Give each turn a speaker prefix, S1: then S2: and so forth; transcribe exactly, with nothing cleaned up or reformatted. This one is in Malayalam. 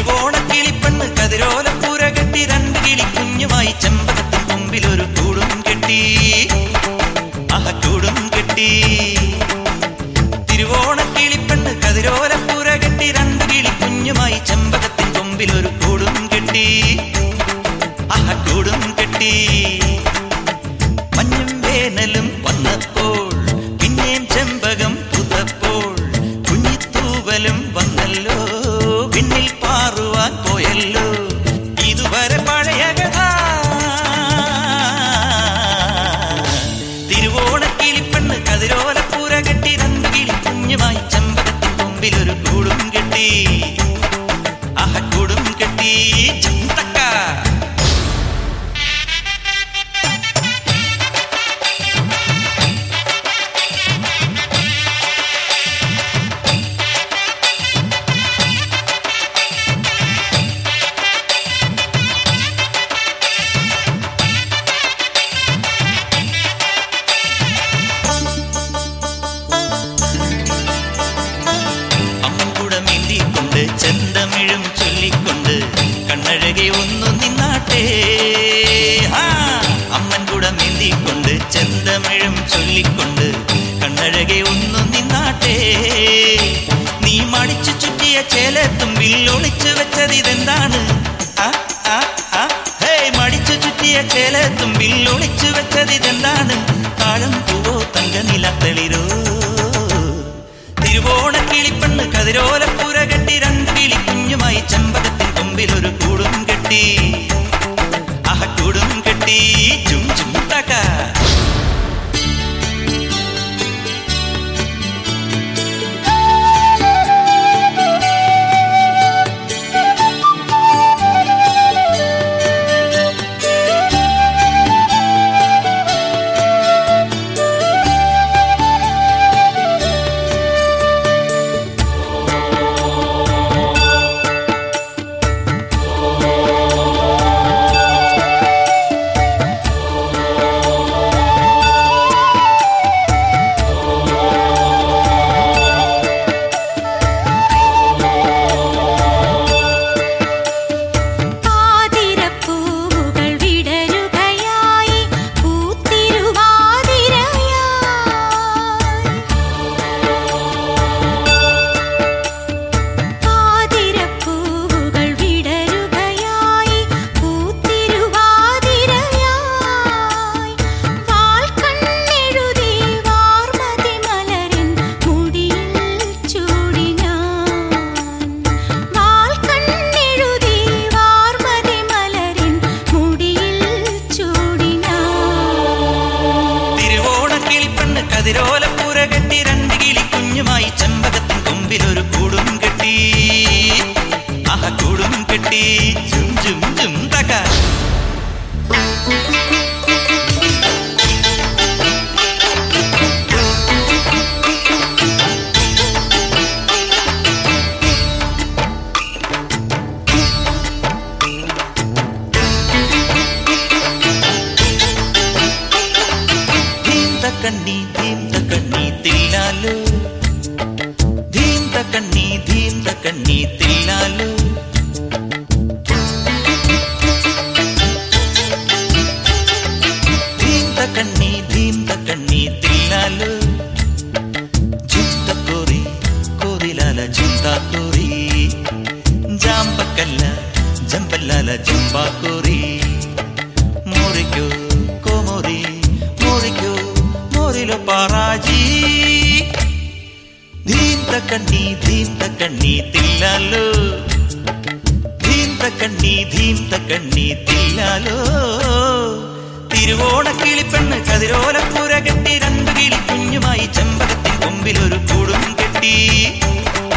S1: തിരുവോണക്കിളിപ്പെണ്ണ് കതിരോലപ്പൂര കെട്ടി രണ്ട് കിളി കുഞ്ഞുമായി ചെമ്പകത്തിൻ മുമ്പിലൊരു കൂടും കെട്ടി ആഹ കൂടും കെട്ടി തിരുവോണക്കിളിപ്പെണ്ണ് കതിരോലപ്പൂര കെട്ടി രണ്ട് കിളി കുഞ്ഞുമായി ചെമ്പകത്തിൻ മുമ്പിലൊരു കൂടും കെട്ടി ആഹ കൂടും കെട്ടി മഞ്ഞും വേനലും വന്നപ്പോൾ പിന്നെയും ചെമ്പകം പുതപ്പോൾ കുഞ്ഞിത്തൂവലും വന്നല്ലോ പിന്നിൽ പാറുവാൻ പോയല്ലോ ഇതുവരെ പഴയ കഥ തിരുവോണക്കിളിപ്പെണ്ണ് കതിരോലപ്പൂര കെട്ടി രണ്ട് കിളി കുഞ്ഞുമായി ചെമ്പകത്തിൻ മുമ്പിലൊരു കൂടും കെട്ടി ആഹ കൂടും കെട്ടി ചന്തക്ക ചെന്തമിഴും ചൊല്ലിക്കൊണ്ട് കണ്ണഴകെ ഒന്നു നിന്നാട്ടെ അമ്മൻ കൂടെ മെന്തിക്കൊണ്ട് ചെന്തമിഴും ചൊല്ലിക്കൊണ്ട് കണ്ണഴകെ ഒന്നു നിന്നാട്ടെ നീ മടിച്ചു ചുറ്റിയ ചേലത്തുമ്പിൽ ഒളിച്ചു വെച്ചതിതെന്താണ് ഹേ മടിച്ചു ചുറ്റിയ ചേലത്തുമ്പിൽ ഒളിച്ചു വെച്ചതിതെന്താണ് താഴം പൂവോ തങ്ക നിലത്തെളിരോ തിരുവോണക്കിളിപ്പെണ്ണ് കതിരോലപ്പൂര കെട്ടി രണ്ട് കിളി കുഞ്ഞുമായി ചെമ്പകത്തിൻ കൊമ്പിലൊരു കൂടും കെട്ടി ആഹ കൂടും കെട്ടി ചും ചും തക കതിരോലപ്പൂര കെട്ടി രണ്ട് കിളി കുഞ്ഞുമായി ചെമ്പകത്തിൻ കൊമ്പിലൊരു കൂടും കെട്ടി ആഹ കൂടും കെട്ടി ചും ചും ചും തക కన్నీ ధీం కన్నీ తిల్లాలు ధీం కన్నీ ధీం కన్నీ తిల్లాలు ధీం కన్నీ ధీం కన్నీ తిల్లాలు జింత కోరి కోరిలాల జింత కోరి జాంపకల్ల జంపల్లాల జంపా కోరి మోరికో కోమోరి మోరికో పారాజీ ధీం కన్నీ ధీం కన్నీ తిల్లాలో ధీం కన్నీ ధీం కన్నీ తిల్లాలో തിരുവോണക്കിളിപ്പെണ്ണ് കതിരോലപ്പൂര കെട്ടി രണ്ട് കിളി കുഞ്ഞുമായി ചെമ്പകത്തിൻ കൊമ്പിലൊരു കൂടും കെട്ടി